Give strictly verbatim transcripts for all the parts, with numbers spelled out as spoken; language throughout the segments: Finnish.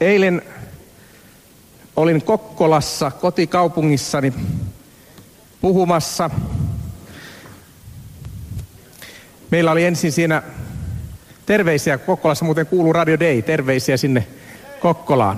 Eilen olin Kokkolassa, kotikaupungissani, puhumassa. Meillä oli ensin siinä terveisiä, Kokkolassa muuten kuuluu Radio Day, terveisiä sinne Kokkolaan.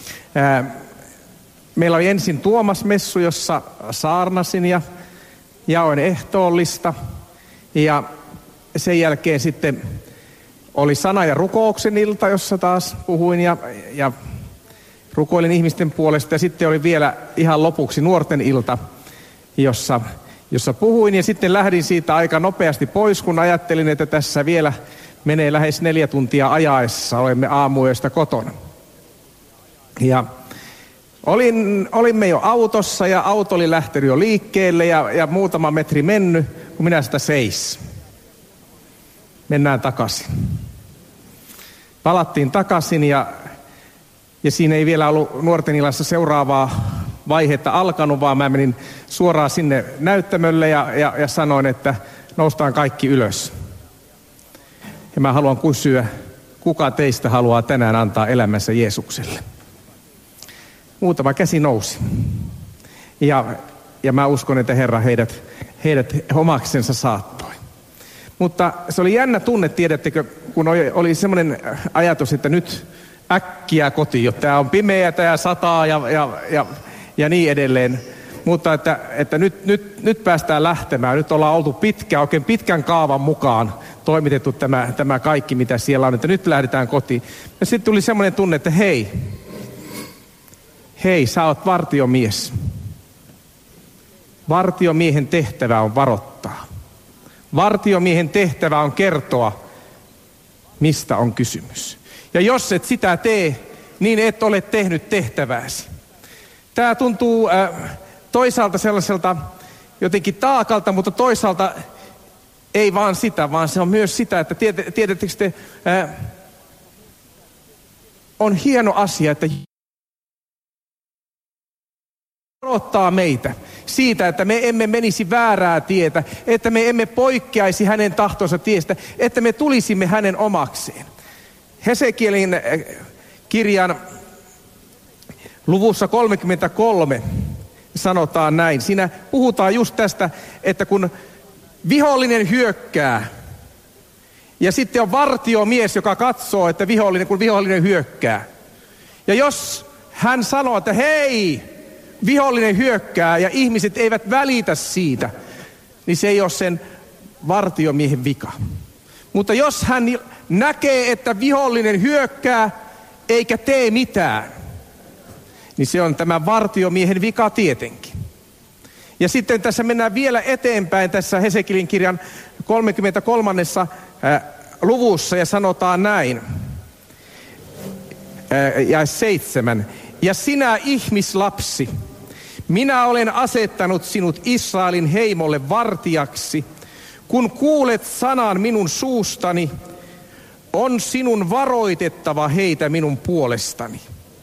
Meillä oli ensin Tuomas-messu, jossa saarnasin ja jaoin ehtoollista. Ja sen jälkeen sitten oli sana- ja rukouksen ilta, jossa taas puhuin ja, ja rukoilin ihmisten puolesta. Ja sitten oli vielä ihan lopuksi nuorten ilta, jossa, jossa puhuin. Ja sitten lähdin siitä aika nopeasti pois, kun ajattelin, että tässä vielä menee lähes neljä tuntia ajaessa. Olemme aamuyöstä kotona. Ja olin, olimme jo autossa ja auto oli lähtenyt jo liikkeelle ja, ja muutama metri mennyt, kun minä sitä seis. Mennään takaisin. Palattiin takaisin ja, ja siinä ei vielä ollut nuorten illassa seuraavaa vaihetta alkanut, vaan mä menin suoraan sinne näyttämölle ja, ja, ja sanoin, että noustaan kaikki ylös. Ja mä haluan kysyä, kuka teistä haluaa tänään antaa elämänsä Jeesukselle? Muutama käsi nousi. Ja, ja mä uskon, että Herra heidät, heidät omaksensa saattoi. Mutta se oli jännä tunne, tiedättekö, kun oli, oli semmoinen ajatus, että nyt äkkiä kotiin, että tämä on pimeätä ja sataa ja, ja, ja, ja niin edelleen. Mutta että, että nyt, nyt, nyt päästään lähtemään. Nyt ollaan oltu pitkään, oikein pitkän kaavan mukaan toimitettu tämä, tämä kaikki, mitä siellä on, että nyt lähdetään kotiin. Ja sitten tuli semmoinen tunne, että hei, hei, sä oot vartiomies. Vartiomiehen tehtävä on varoittaa. Vartiomiehen tehtävä on kertoa, mistä on kysymys. Ja jos et sitä tee, niin et ole tehnyt tehtävääsi. Tämä tuntuu äh, toisaalta sellaiselta jotenkin taakalta, mutta toisaalta ei vaan sitä, vaan se on myös sitä, että tiedättekö te, äh, on hieno asia, että varoittaa meitä siitä, että me emme menisi väärää tietä, että me emme poikkeaisi hänen tahtonsa tiestä, että me tulisimme hänen omakseen. Hesekielin kirjan luvussa kolmekymmentäkolme sanotaan näin. Siinä puhutaan just tästä, että kun vihollinen hyökkää, ja sitten on vartiomies, joka katsoo, että vihollinen, kun vihollinen hyökkää. Ja jos hän sanoo, että hei, vihollinen hyökkää ja ihmiset eivät välitä siitä, niin se ei ole sen vartiomiehen vika. Mutta jos hän näkee, että vihollinen hyökkää eikä tee mitään, niin se on tämän vartiomiehen vika tietenkin. Ja sitten tässä mennään vielä eteenpäin tässä Hesekielin kirjan kolmekymmentäkolme. Äh, luvussa ja sanotaan näin. Äh, ja seitsemän. Ja sinä ihmislapsi, minä olen asettanut sinut Israelin heimolle vartijaksi. Kun kuulet sanan minun suustani, on sinun varoitettava heitä minun puolestani.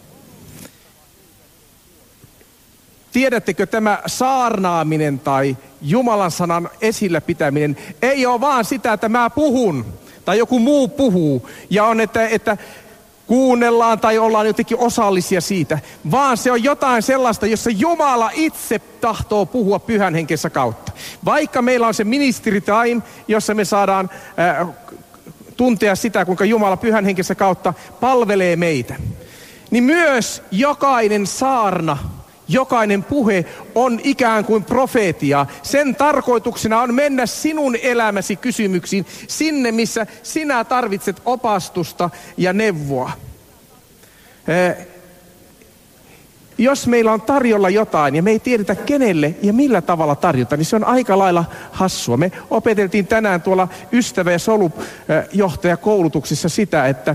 Tiedättekö, tämä saarnaaminen tai Jumalan sanan esillä pitäminen ei ole vaan sitä, että mä puhun tai joku muu puhuu ja on, että, että kuunnellaan tai ollaan jotenkin osallisia siitä, vaan se on jotain sellaista, jossa Jumala itse tahtoo puhua Pyhän Henkensä kautta. Vaikka meillä on se ministry time, jossa me saadaan äh, tuntea sitä, kuinka Jumala Pyhän Henkensä kautta palvelee meitä, niin myös jokainen saarna, jokainen puhe on ikään kuin profeetia. Sen tarkoituksena on mennä sinun elämäsi kysymyksiin sinne, missä sinä tarvitset opastusta ja neuvoa. Eh, jos meillä on tarjolla jotain ja me ei tiedetä kenelle ja millä tavalla tarjota, niin se on aika lailla hassua. Me opeteltiin tänään tuolla ystävä- ja solujohtajakoulutuksissa sitä, että,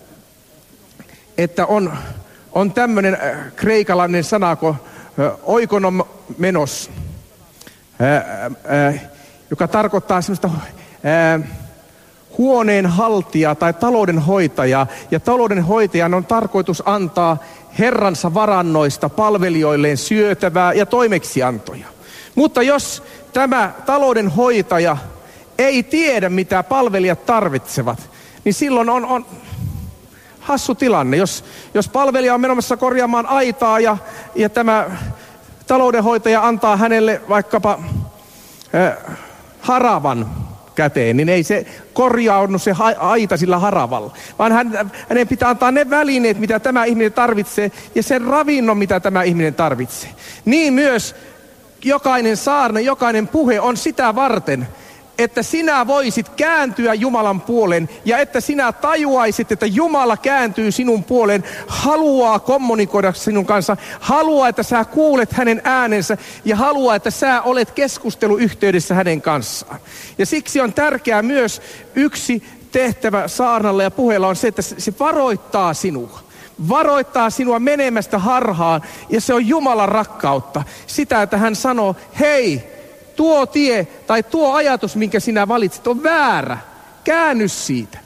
että on... On tämmöinen äh, kreikalainen sana kuin äh, oikonomenos, äh, äh, joka tarkoittaa semmoista äh, huoneenhaltijaa tai taloudenhoitajaa. Ja taloudenhoitajan on tarkoitus antaa herransa varannoista palvelijoilleen syötävää ja toimeksiantoja. Mutta jos tämä taloudenhoitaja ei tiedä, mitä palvelijat tarvitsevat, niin silloin on... on hassu tilanne. Jos, jos palvelija on menossa korjaamaan aitaa ja, ja tämä taloudenhoitaja antaa hänelle vaikkapa äh, haravan käteen, niin ei se korjaudu se aita sillä haravalla, vaan hän, hänen pitää antaa ne välineet, mitä tämä ihminen tarvitsee, ja sen ravinnon, mitä tämä ihminen tarvitsee. Niin myös jokainen saarna, jokainen puhe on sitä varten, että sinä voisit kääntyä Jumalan puoleen ja että sinä tajuaisit, että Jumala kääntyy sinun puoleen, haluaa kommunikoida sinun kanssa, haluaa, että sä kuulet hänen äänensä ja haluaa, että sä olet keskusteluyhteydessä hänen kanssaan. Ja siksi on tärkeää myös yksi tehtävä saarnalla ja puheella on se, että se varoittaa sinua. Varoittaa sinua menemästä harhaan ja se on Jumalan rakkautta. Sitä, että hän sanoo, hei, tuo tie tai tuo ajatus, minkä sinä valitsit, on väärä. Käänny siitä.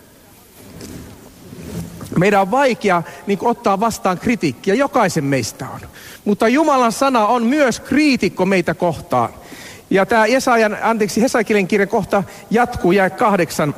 Meidän on vaikea niin kuin, ottaa vastaan kritiikkiä, jokaisen meistä on. Mutta Jumalan sana on myös kriitikko meitä kohtaan. Ja tämä Jesajan, anteeksi, Hesekielin kirjan kohta jatkuu, jae kahdeksan.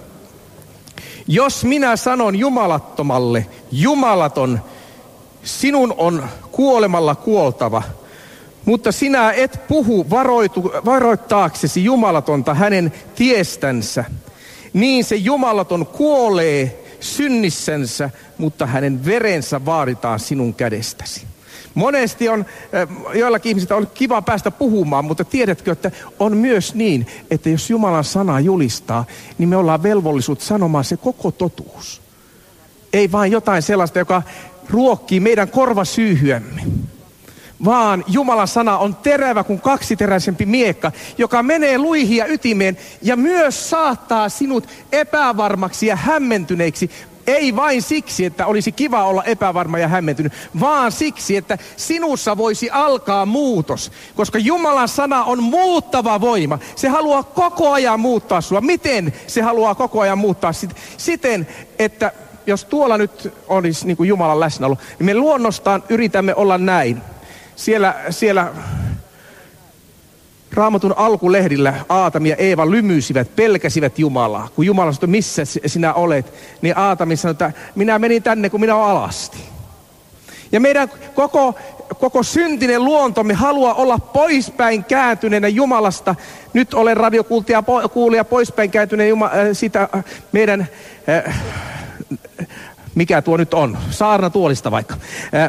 Jos minä sanon jumalattomalle, jumalaton, sinun on kuolemalla kuoltava. Mutta sinä et puhu varoitu, varoittaaksesi jumalatonta hänen tiestänsä. Niin se jumalaton kuolee synnissänsä, mutta hänen verensä vaaditaan sinun kädestäsi. Monesti on, joillakin ihmisillä on kiva päästä puhumaan, mutta tiedätkö, että on myös niin, että jos Jumalan sana julistaa, niin me ollaan velvollisuus sanomaan se koko totuus. Ei vain jotain sellaista, joka ruokkii meidän korvasyyhyämme. Vaan Jumalan sana on terävä kuin kaksiteräisempi miekka, joka menee luihin ja ytimeen ja myös saattaa sinut epävarmaksi ja hämmentyneiksi. Ei vain siksi, että olisi kiva olla epävarma ja hämmentynyt, vaan siksi, että sinussa voisi alkaa muutos. Koska Jumalan sana on muuttava voima. Se haluaa koko ajan muuttaa sinua. Miten se haluaa koko ajan muuttaa? Siten, että jos tuolla nyt olisi niin kuin Jumalan läsnäolo, niin me luonnostaan yritämme olla näin. Siellä, siellä Raamatun alkulehdillä Aatami ja Eeva lymyisivät, pelkäsivät Jumalaa. Kun Jumala sanoi, missä sinä olet, niin Aatami sanoi, että minä menin tänne, kun minä olen alasti. Ja meidän koko, koko syntinen luontomme haluaa olla poispäin kääntyneenä Jumalasta. Nyt olen radiokuulija poispäin kääntyneen Jumala, äh, sitä äh, meidän, äh, mikä tuo nyt on, saarnatuolista vaikka. Äh,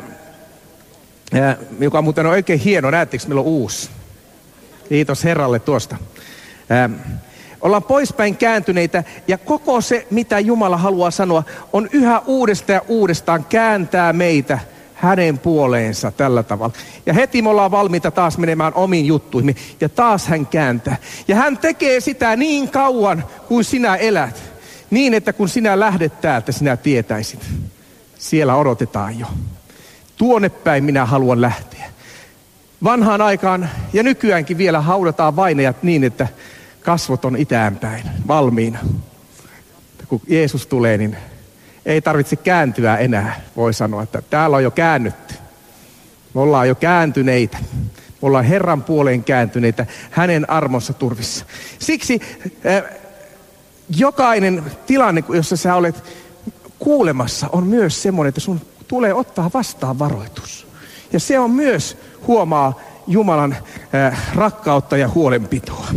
Ja, joka muuten on oikein hieno. Näettekö, meillä on uusi. Kiitos Herralle tuosta. Ähm, ollaan poispäin kääntyneitä ja koko se, mitä Jumala haluaa sanoa, on yhä uudestaan ja uudestaan kääntää meitä hänen puoleensa tällä tavalla. Ja heti me ollaan valmiita taas menemään omiin juttuihin ja taas hän kääntää. Ja hän tekee sitä niin kauan, kuin sinä elät. Niin, että kun sinä lähdet täältä, sinä tietäisit. Siellä odotetaan jo. Tuonne päin minä haluan lähteä. Vanhaan aikaan ja nykyäänkin vielä haudataan vainajat niin, että kasvot on itäänpäin valmiina. Kun Jeesus tulee, niin ei tarvitse kääntyä enää. Voi sanoa, että täällä on jo käännytty. Me ollaan jo kääntyneitä. Me ollaan Herran puoleen kääntyneitä hänen armonsa turvissa. Siksi äh, jokainen tilanne, jossa sä olet kuulemassa, on myös semmoinen, että sun tulee ottaa vastaan varoitus. Ja se on myös, huomaa, Jumalan äh, rakkautta ja huolenpitoa.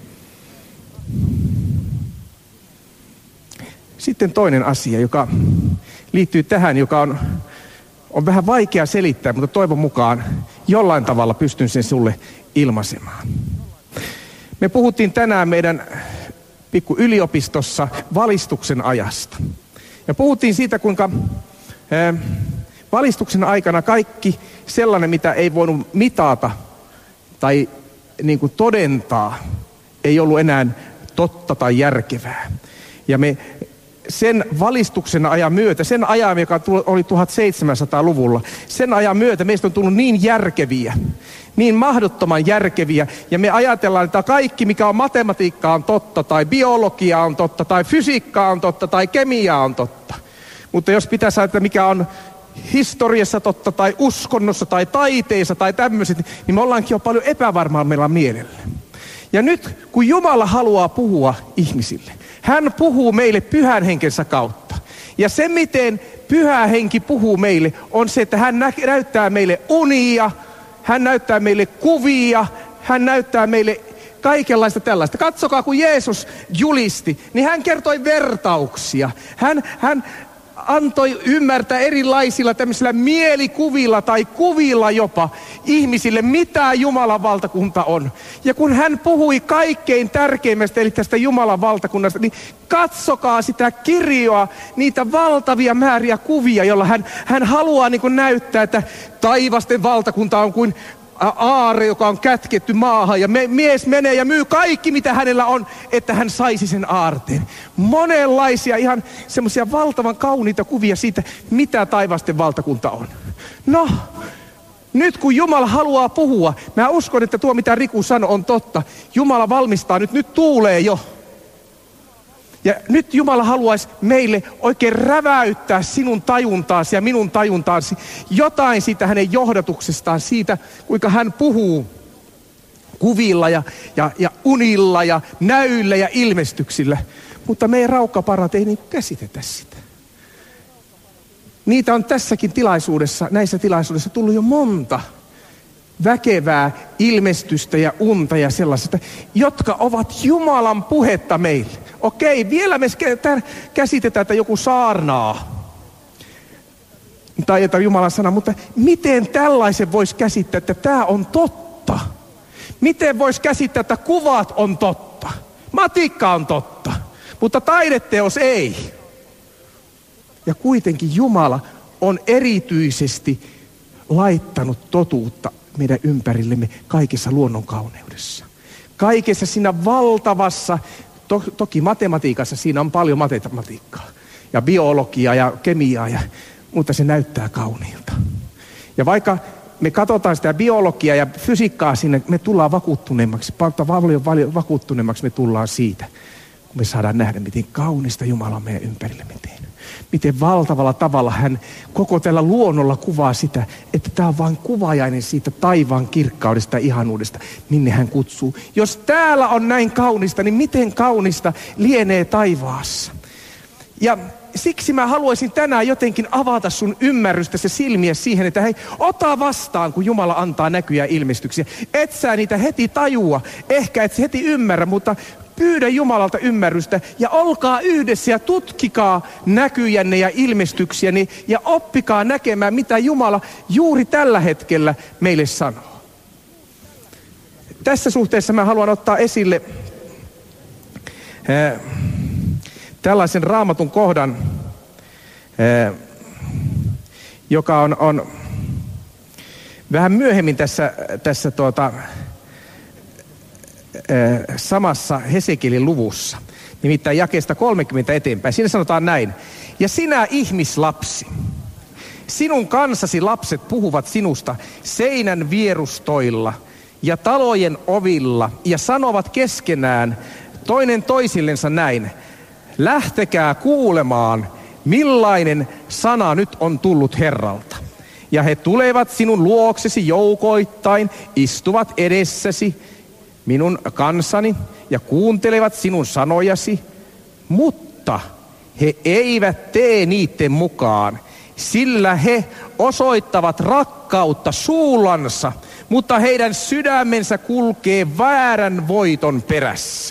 Sitten toinen asia, joka liittyy tähän, joka on, on vähän vaikea selittää, mutta toivon mukaan jollain tavalla pystyn sen sulle ilmaisemaan. Me puhuttiin tänään meidän pikku yliopistossa valistuksen ajasta. Ja puhuttiin siitä, kuinka äh, valistuksen aikana kaikki sellainen, mitä ei voinut mitata tai niin kuin todentaa, ei ollut enää totta tai järkevää. Ja me sen valistuksen ajan myötä, sen ajan, joka oli tuhatseitsemänsataaluvulla, sen ajan myötä meistä on tullut niin järkeviä, niin mahdottoman järkeviä. Ja me ajatellaan, että kaikki, mikä on matematiikkaa, on totta, tai biologia on totta, tai fysiikka on totta, tai kemia on totta. Mutta jos pitäisi ajatella, mikä on historiassa totta, tai uskonnossa, tai taiteessa, tai tämmöiset, niin me ollaankin jo paljon epävarmaa meillä mielellä. Ja nyt, kun Jumala haluaa puhua ihmisille, hän puhuu meille pyhän henkensä kautta. Ja se, miten Pyhä Henki puhuu meille, on se, että hän nä- näyttää meille unia, hän näyttää meille kuvia, hän näyttää meille kaikenlaista tällaista. Katsokaa, kun Jeesus julisti, niin hän kertoi vertauksia. Hän, hän antoi ymmärtää erilaisilla tämmöisillä mielikuvilla tai kuvilla jopa ihmisille, mitä Jumalan valtakunta on. Ja kun hän puhui kaikkein tärkeimmästä, eli tästä Jumalan valtakunnasta, niin katsokaa sitä kirjoa, niitä valtavia määriä kuvia, joilla hän, hän haluaa niin kuin näyttää, että taivasten valtakunta on kuin aare, joka on kätketty maahan, ja me, mies menee ja myy kaikki, mitä hänellä on, että hän saisi sen aarteen. Monenlaisia ihan semmoisia valtavan kauniita kuvia siitä, mitä taivasten valtakunta on. No, nyt kun Jumala haluaa puhua, mä uskon, että tuo mitä Riku sanoi on totta. Jumala valmistaa nyt, nyt tuulee jo. Ja nyt Jumala haluaisi meille oikein räväyttää sinun tajuntaasi ja minun tajuntaasi jotain siitä hänen johdatuksestaan, siitä kuinka hän puhuu kuvilla ja, ja, ja unilla ja näyillä ja ilmestyksillä. Mutta meidän raukkaparat ei niin käsitetä sitä. Niitä on tässäkin tilaisuudessa, näissä tilaisuudessa tullut jo monta väkevää ilmestystä ja unta ja sellaista, jotka ovat Jumalan puhetta meille. Okei, vielä me käsitetään, että joku saarnaa. Tai että Jumalan sana, mutta miten tällaisen voisi käsittää, että tämä on totta? Miten voisi käsittää, että kuvat on totta? Matikka on totta, mutta taideteos ei. Ja kuitenkin Jumala on erityisesti laittanut totuutta meidän ympärillemme kaikessa luonnonkauneudessa. Kaikessa siinä valtavassa, to, toki matematiikassa siinä on paljon matematiikkaa ja biologiaa ja kemiaa, ja, mutta se näyttää kauniilta. Ja vaikka me katsotaan sitä biologiaa ja fysiikkaa sinne, me tullaan vakuuttuneemmaksi, paljon, paljon vakuuttuneemmaksi me tullaan siitä, kun me saadaan nähdä, miten kaunista Jumala on meidän ympärillemme tehnyt. Miten valtavalla tavalla hän koko tällä luonnolla kuvaa sitä, että tämä on vain kuvajainen siitä taivaan kirkkaudesta ja ihanuudesta, minne hän kutsuu. Jos täällä on näin kaunista, niin miten kaunista lienee taivaassa? Ja siksi mä haluaisin tänään jotenkin avata sun ymmärrystä ja silmiä siihen, että hei, ota vastaan, kun Jumala antaa näkyjä ja ilmestyksiä. Et sä niitä heti tajua, ehkä et heti ymmärrä, mutta pyydä Jumalalta ymmärrystä ja olkaa yhdessä ja tutkikaa näkyjänne ja ilmestyksiänne ja oppikaa näkemään, mitä Jumala juuri tällä hetkellä meille sanoo. Tässä suhteessa mä haluan ottaa esille äh, tällaisen Raamatun kohdan, äh, joka on, on vähän myöhemmin tässä, tässä tuota, samassa Hesekielin luvussa, nimittäin jakeesta kolmekymmentä eteenpäin. Siinä sanotaan näin: ja sinä ihmislapsi, sinun kansasi lapset puhuvat sinusta seinän vierustoilla ja talojen ovilla ja sanovat keskenään toinen toisillensa näin: lähtekää kuulemaan, millainen sana nyt on tullut Herralta. Ja he tulevat sinun luoksesi joukoittain, istuvat edessäsi, minun kansani, ja kuuntelevat sinun sanojasi, mutta he eivät tee niiden mukaan, sillä he osoittavat rakkautta suullansa, mutta heidän sydämensä kulkee väärän voiton perässä.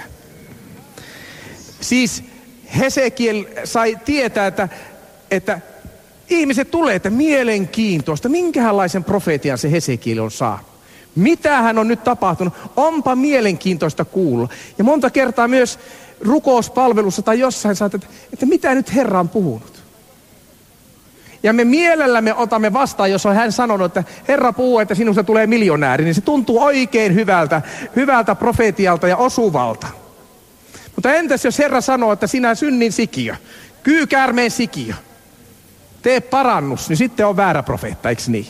Siis Hesekiel sai tietää, että, että ihmiset tulee, että mielenkiintoista, minkälaisen profeetian se Hesekiel on saanut. Mitä hän on nyt tapahtunut? Onpa mielenkiintoista kuulla. Ja monta kertaa myös rukouspalvelussa tai jossain saat, että, että mitä nyt Herra on puhunut. Ja me mielellämme otamme vastaan, jos on hän sanonut, että Herra puhuu, että sinusta tulee miljonääri, niin se tuntuu oikein hyvältä, hyvältä profeetialta ja osuvalta. Mutta entäs jos Herra sanoo, että sinä synnin sikiö, kyykäärmeen sikiö, tee parannus, niin sitten on väärä profeetta, eikö niin?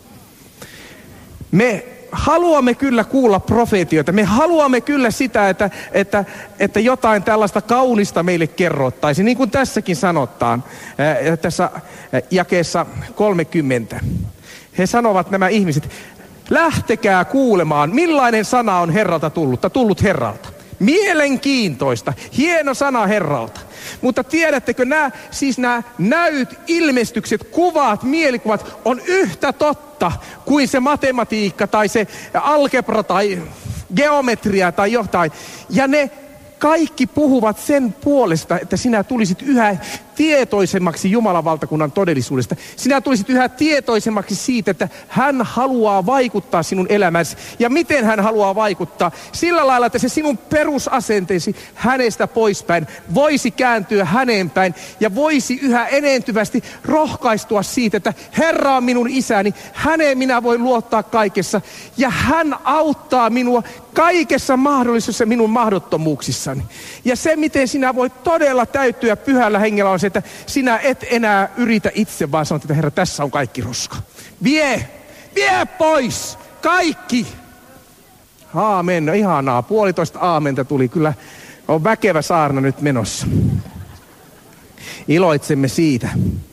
Me haluamme kyllä kuulla profeetioita. Me haluamme kyllä sitä, että, että, että jotain tällaista kaunista meille kerrottaisiin. Niin kuin tässäkin sanotaan, ää, tässä jakeessa kolmekymmentä. He sanovat, nämä ihmiset, lähtekää kuulemaan, millainen sana on Herralta tullut, tullut Herralta. Mielenkiintoista. Hieno sana Herralta. Mutta tiedättekö, nämä, siis nämä näyt, ilmestykset, kuvat, mielikuvat on yhtä totta kuin se matematiikka tai se algebra tai geometria tai jotain. Ja ne kaikki puhuvat sen puolesta, että sinä tulisit yhä tietoisemmaksi Jumalan valtakunnan todellisuudesta. Sinä tulisit yhä tietoisemmaksi siitä, että hän haluaa vaikuttaa sinun elämäsi. Ja miten hän haluaa vaikuttaa? Sillä lailla, että se sinun perusasenteesi hänestä poispäin voisi kääntyä häneen päin. Ja voisi yhä enentyvästi rohkaistua siitä, että Herra on minun isäni. Häneen minä voin luottaa kaikessa. Ja hän auttaa minua kaikessa mahdollisessa minun mahdottomuuksissani. Ja se, miten sinä voit todella täyttyä pyhällä hengellä, on se, että sinä et enää yritä itse, vaan sanot, että Herra, tässä on kaikki roska. Vie! Vie pois! Kaikki! Aamen. No, ihanaa. Puolitoista aamenta tuli. Kyllä on väkevä saarna nyt menossa. Iloitsemme siitä.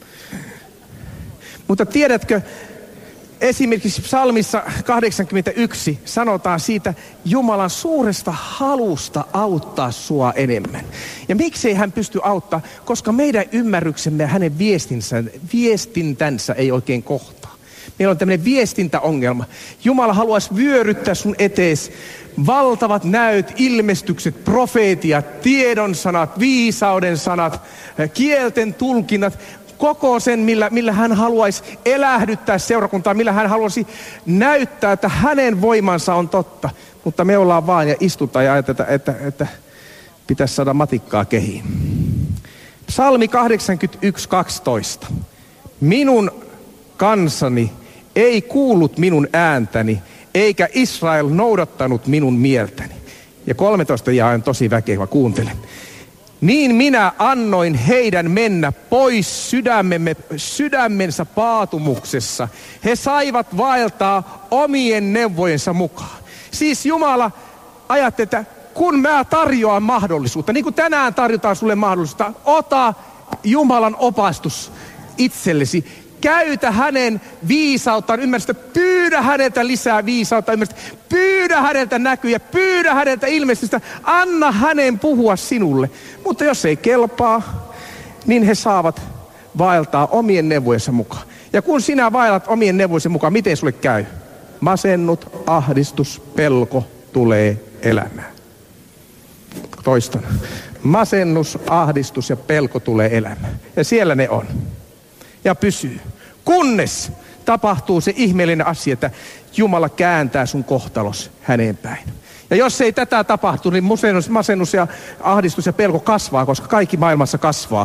Mutta tiedätkö, esimerkiksi psalmissa kahdeksankymmentäyksi sanotaan siitä Jumalan suuresta halusta auttaa sua enemmän. Ja miksei hän pysty auttaa? Koska meidän ymmärryksemme ja hänen viestinsä, viestintänsä ei oikein kohtaa. Meillä on tämmöinen viestintäongelma. Jumala haluaisi vyöryttää sun etees valtavat näyt, ilmestykset, profeetiat, tiedon sanat, viisauden sanat, kielten tulkinnat. Koko sen, millä, millä hän haluaisi elähdyttää seurakuntaa, millä hän haluaisi näyttää, että hänen voimansa on totta. Mutta me ollaan vaan ja istutaan ja ajatellaan, että, että, että pitäisi saada matikkaa kehiin. Psalmi kahdeksankymmentäyksi kaksitoista. Minun kansani ei kuullut minun ääntäni, eikä Israel noudattanut minun mieltäni. Ja kolmetoista jae on tosi väkevä, kuuntele. Niin minä annoin heidän mennä pois sydämemme, sydämensä paatumuksessa. He saivat vaeltaa omien neuvojensa mukaan. Siis Jumala ajatteli, että kun mä tarjoan mahdollisuutta, niin kuin tänään tarjotaan sulle mahdollisuutta, ota Jumalan opastus itsellesi. Käytä hänen viisauttaan, ymmärrystä, pyydä häneltä lisää viisautta, ymmärrystä, pyydä häneltä näkyjä, pyydä häneltä ilmestystä, anna hänen puhua sinulle. Mutta jos ei kelpaa, niin he saavat vaeltaa omien neuvojensa mukaan. Ja kun sinä vaellat omien neuvojensa mukaan, miten sulle käy? Masennut, ahdistus, pelko tulee elämään. Toistan. Masennus, ahdistus ja pelko tulee elämään. Ja siellä ne on. Ja pysyy. Kunnes tapahtuu se ihmeellinen asia, että Jumala kääntää sun kohtalos häneen päin. Ja jos ei tätä tapahtu, niin masennus, masennus ja ahdistus ja pelko kasvaa, koska kaikki maailmassa kasvaa.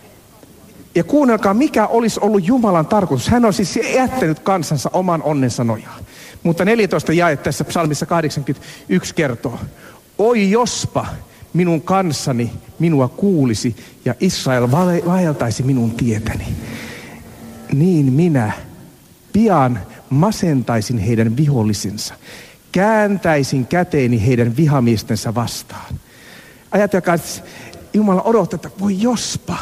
Ja kuunnelkaa, mikä olisi ollut Jumalan tarkoitus. Hän on siis jättänyt kansansa oman onnensa nojaan. Mutta neljätoista jae tässä psalmissa kahdeksankymmentäyksi kertoo. Oi jospa minun kansani minua kuulisi ja Israel vaeltaisi minun tietäni. Niin minä pian masentaisin heidän vihollisensa. Kääntäisin käteeni heidän vihamiestensä vastaan. Ajatelkaa, että Jumala odottaa, että voi jospa.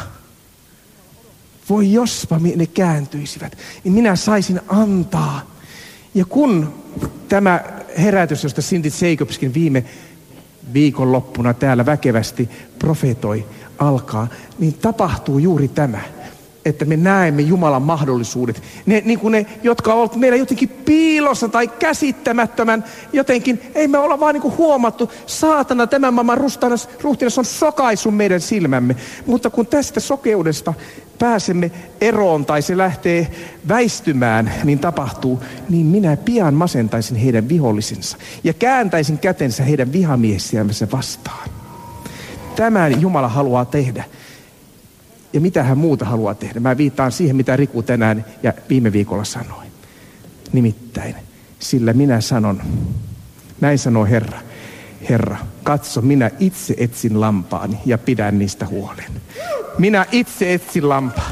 Voi jospa ne kääntyisivät. Niin minä saisin antaa. Ja kun tämä herätys, josta Cindy Jacobskin viime viikonloppuna täällä väkevästi profetoi, alkaa, niin tapahtuu juuri tämä. Että me näemme Jumalan mahdollisuudet. Ne, niin kuin ne, jotka ovat meillä jotenkin piilossa tai käsittämättömän jotenkin, ei me olla vaan niin kuin huomattu, saatana tämän maailman ruhtinas on sokaisu meidän silmämme. Mutta kun tästä sokeudesta pääsemme eroon tai se lähtee väistymään, niin tapahtuu, niin minä pian masentaisin heidän vihollisensa ja kääntäisin kätensä heidän vihamiesiänsä vastaan. Tämän Jumala haluaa tehdä. Ja mitä hän muuta haluaa tehdä? Mä viittaan siihen, mitä Riku tänään ja viime viikolla sanoi. Nimittäin, sillä minä sanon, näin sanoo Herra. Herra, katso, minä itse etsin lampaani ja pidän niistä huolen. Minä itse etsin lampaan.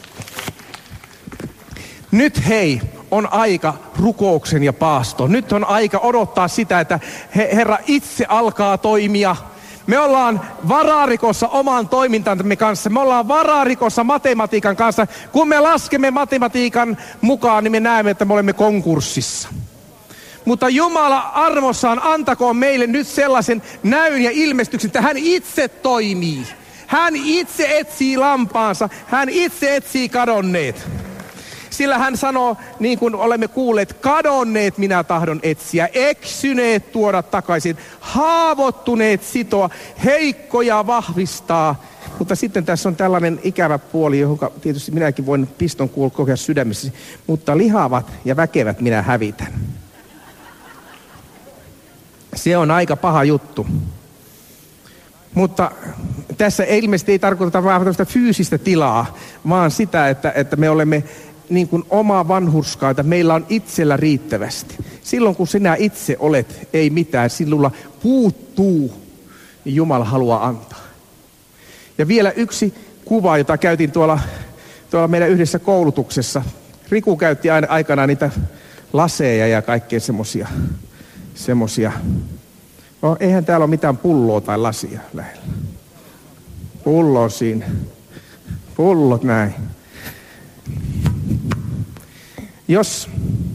Nyt hei, on aika rukouksen ja paaston. Nyt on aika odottaa sitä, että Herra itse alkaa toimia. Me ollaan vararikossa oman toimintamme kanssa. Me ollaan vararikossa matematiikan kanssa. Kun me laskemme matematiikan mukaan, niin me näemme, että me olemme konkurssissa. Mutta Jumala armossaan antakoon meille nyt sellaisen näyn ja ilmestyksen, että hän itse toimii. Hän itse etsii lampaansa, hän itse etsii kadonneet. Sillä hän sanoo, niin kuin olemme kuulleet, kadonneet minä tahdon etsiä, eksyneet tuoda takaisin, haavoittuneet sitoa, heikkoja vahvistaa. Mutta sitten tässä on tällainen ikävä puoli, johon tietysti minäkin voin piston kokea sydämessäsi, mutta lihavat ja väkevät minä hävitän. Se on aika paha juttu. Mutta tässä ilmeisesti ei tarkoiteta vain tällaista fyysistä tilaa, vaan sitä, että, että me olemme niin kuin oma vanhurskaita, meillä on itsellä riittävästi. Silloin kun sinä itse olet, ei mitään, sinulla puuttuu, niin Jumala haluaa antaa. Ja vielä yksi kuva, jota käytin tuolla, tuolla meidän yhdessä koulutuksessa. Riku käytti aina aikanaan niitä laseja ja kaikkea semmosia. semmosia. No, eihän täällä ole mitään pulloa tai lasia lähellä. Pullo on siinä. Pullot näin. Jos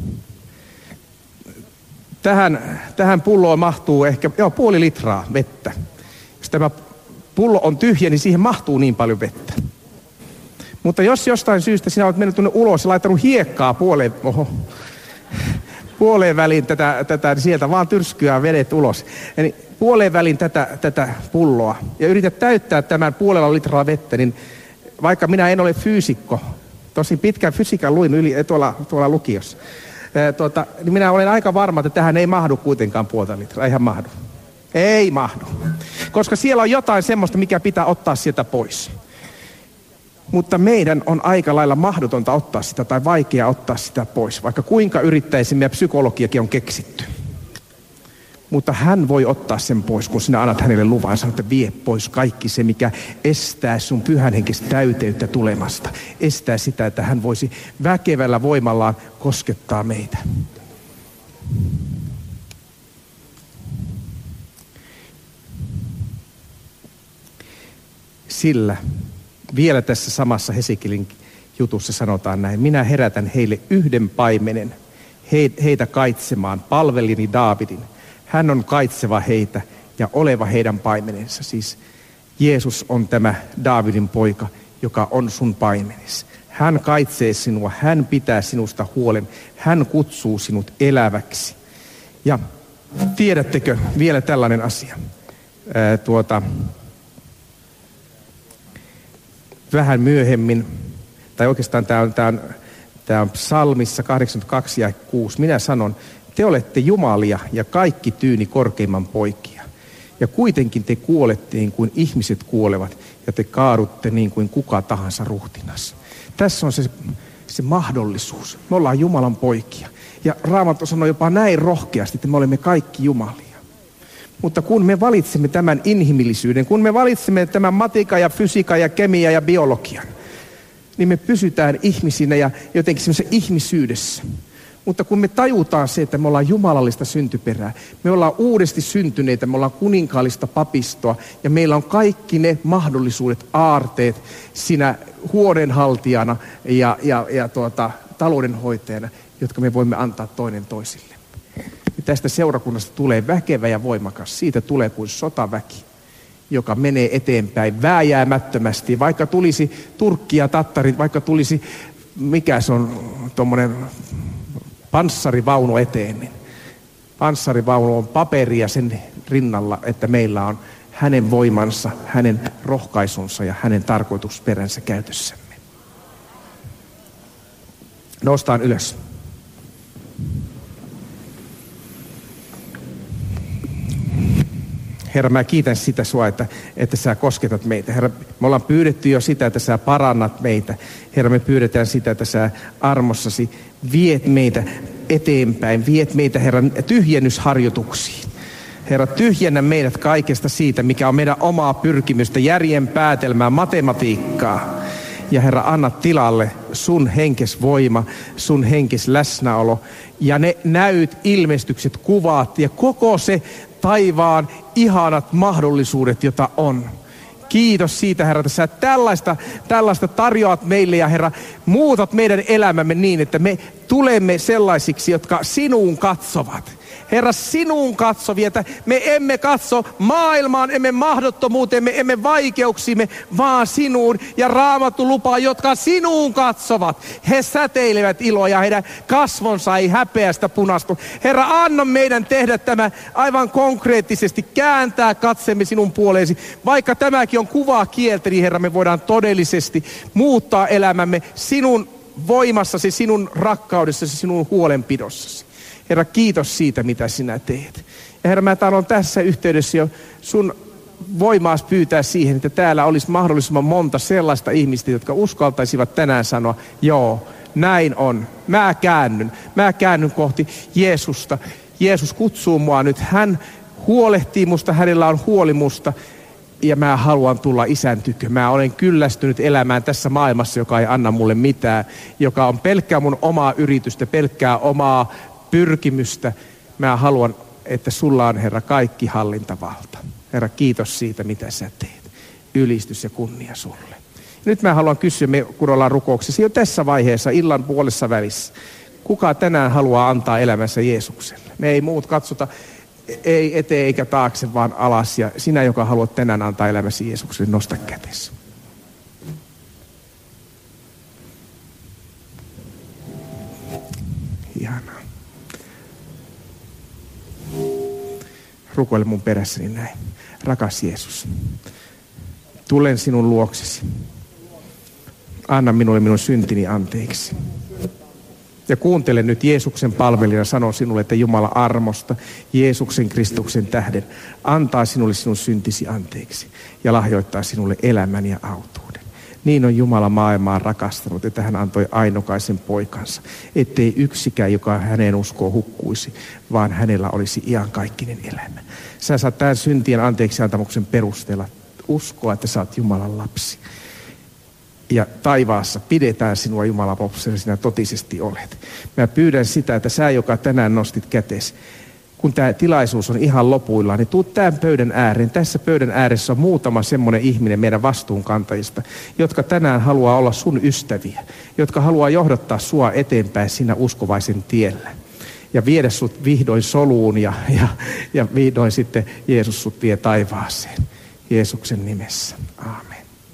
tähän, tähän pulloon mahtuu ehkä joo, puoli litraa vettä. Jos tämä pullo on tyhjä, niin siihen mahtuu niin paljon vettä. Mutta jos jostain syystä sinä olet mennyt tuonne ulos ja laittanut hiekkaa puoleen, oho, puoleen väliin tätä, tätä, niin sieltä vaan tyrskyää vedet ulos. Eli puoleen väliin tätä, tätä pulloa ja yrität täyttää tämän puolella litraa vettä, niin vaikka minä en ole fyysikko, tosi pitkän fysiikan luin yli, tuolla, tuolla lukiossa, e, tuota, niin minä olen aika varma, että tähän ei mahdu kuitenkaan puolta litraa, eihän mahdu. Ei mahdu. Koska siellä on jotain semmoista, mikä pitää ottaa sieltä pois. Mutta meidän on aika lailla mahdotonta ottaa sitä tai vaikea ottaa sitä pois, vaikka kuinka yrittäisimme ja psykologiakin on keksitty. Mutta hän voi ottaa sen pois, kun sinä annat hänelle luvan, sanot, että vie pois kaikki se, mikä estää sun pyhänhenkistä täyteyttä tulemasta. Estää sitä, että hän voisi väkevällä voimallaan koskettaa meitä. Sillä vielä tässä samassa Hesekielin jutussa sanotaan näin. Minä herätän heille yhden paimenen, heitä kaitsemaan, palvelini Daavidin. Hän on kaitseva heitä ja oleva heidän paimenensa. Siis Jeesus on tämä Daavidin poika, joka on sun paimenesi. Hän kaitsee sinua, hän pitää sinusta huolen, hän kutsuu sinut eläväksi. Ja tiedättekö vielä tällainen asia? Ää, tuota... Vähän myöhemmin, tai oikeastaan tämä on, tämä on, tämä on psalmissa kahdeksankymmentäkaksi ja kuusi. Minä sanon, te olette jumalia ja kaikki tyyni korkeimman poikia. Ja kuitenkin te kuolette niin kuin ihmiset kuolevat ja te kaadutte niin kuin kuka tahansa ruhtinas. Tässä on se, se mahdollisuus. Me ollaan Jumalan poikia. Ja Raamattu sanoo jopa näin rohkeasti, että me olemme kaikki jumalia. Mutta kun me valitsemme tämän inhimillisyyden, kun me valitsemme tämän matikan ja fysiikan ja kemian ja biologian, niin me pysytään ihmisinä ja jotenkin semmoisessa ihmisyydessä. Mutta kun me tajutaan se, että me ollaan jumalallista syntyperää, me ollaan uudesti syntyneitä, me ollaan kuninkaallista papistoa ja meillä on kaikki ne mahdollisuudet, aarteet sinä huoneenhaltijana ja, ja, ja tuota, taloudenhoitajana, jotka me voimme antaa toinen toisille. Ja tästä seurakunnasta tulee väkevä ja voimakas. Siitä tulee kuin sotaväki, joka menee eteenpäin vääjäämättömästi. Vaikka tulisi Turkki ja tattarit, vaikka tulisi, mikä se on, tuommoinen panssarivaunu eteen, niin panssarivaunu on paperia sen rinnalla, että meillä on hänen voimansa, hänen rohkaisunsa ja hänen tarkoitusperänsä käytössämme. Noustaan ylös. Herra, mä kiitän sitä sua, että, että sä kosketat meitä. Herra, me ollaan pyydetty jo sitä, että sä parannat meitä. Herra, me pyydetään sitä, että sä armossasi viet meitä eteenpäin. Viet meitä, Herra, tyhjennysharjoituksiin. Herra, tyhjennä meidät kaikesta siitä, mikä on meidän omaa pyrkimystä, järjen päätelmää, matematiikkaa. Ja Herra, anna tilalle sun henkes voima, sun henkes läsnäolo ja ne näyt, ilmestykset, kuvat ja koko se taivaan ihanat mahdollisuudet, jota on. Kiitos siitä, Herra, että sä tällaista, tällaista tarjoat meille ja Herra, muutat meidän elämämme niin, että me tulemme sellaisiksi, jotka sinuun katsovat. Herra, sinuun katsovia, että me emme katso maailmaan, emme mahdottomuuteen, me emme vaikeuksimme, vaan sinuun. Ja Raamattu lupaa, jotka sinuun katsovat, he säteilevät iloa ja heidän kasvonsa ei häpeästä punastu. Herra, anna meidän tehdä tämä aivan konkreettisesti, kääntää katseemme sinun puoleesi. Vaikka tämäkin on kuvaa kieltä, niin Herra, me voidaan todellisesti muuttaa elämämme sinun voimassasi, sinun rakkaudessasi, sinun huolenpidossasi. Herra, kiitos siitä, mitä sinä teet. Ja Herra, mä tahdon tässä yhteydessä jo sun voimaas pyytää siihen, että täällä olisi mahdollisimman monta sellaista ihmistä, jotka uskaltaisivat tänään sanoa, joo, näin on. Mä käännyn. Mä käännyn kohti Jeesusta. Jeesus kutsuu mua nyt. Hän huolehtii musta, hänellä on huoli musta. Ja mä haluan tulla Isän tykö. Mä olen kyllästynyt elämään tässä maailmassa, joka ei anna mulle mitään. Joka on pelkkää mun omaa yritystä, pelkkää omaa pyrkimystä. Mä haluan, että sulla on, Herra, kaikki hallintavalta. Herra, kiitos siitä, mitä sä teet. Ylistys ja kunnia sulle. Nyt mä haluan kysyä, me kun ollaan rukouksessa jo tässä vaiheessa, illan puolessa välissä. Kuka tänään haluaa antaa elämänsä Jeesukselle? Me ei muut katsota, ei eteen eikä taakse, vaan alas. Ja sinä, joka haluat tänään antaa elämäsi Jeesukselle, nosta kätesi. Ihanaa. Rukoile mun perässäni näin. Rakas Jeesus, tulen sinun luoksesi. Anna minulle minun syntini anteeksi. Ja kuuntele nyt Jeesuksen palvelijana, sanon sinulle, että Jumala armosta, Jeesuksen Kristuksen tähden, antaa sinulle sinun syntisi anteeksi ja lahjoittaa sinulle elämän ja autuuden. Niin on Jumala maailmaa rakastanut, että hän antoi ainokaisen poikansa, ettei yksikään, joka häneen uskoo, hukkuisi, vaan hänellä olisi iankaikkinen elämä. Sä saat tämän syntien anteeksi antamuksen perusteella uskoa, että sä oot Jumalan lapsi. Ja taivaassa pidetään sinua Jumalan lapsena, sinä totisesti olet. Mä pyydän sitä, että sä, joka tänään nostit kätesi, kun tämä tilaisuus on ihan lopuillaan, niin tuut tämän pöydän ääreen. Tässä pöydän ääressä on muutama semmoinen ihminen meidän vastuunkantajista, jotka tänään haluaa olla sun ystäviä, jotka haluaa johdattaa sua eteenpäin siinä uskovaisen tiellä. Ja viedä sut vihdoin soluun ja, ja, ja vihdoin sitten Jeesus sut vie taivaaseen. Jeesuksen nimessä. Aamen.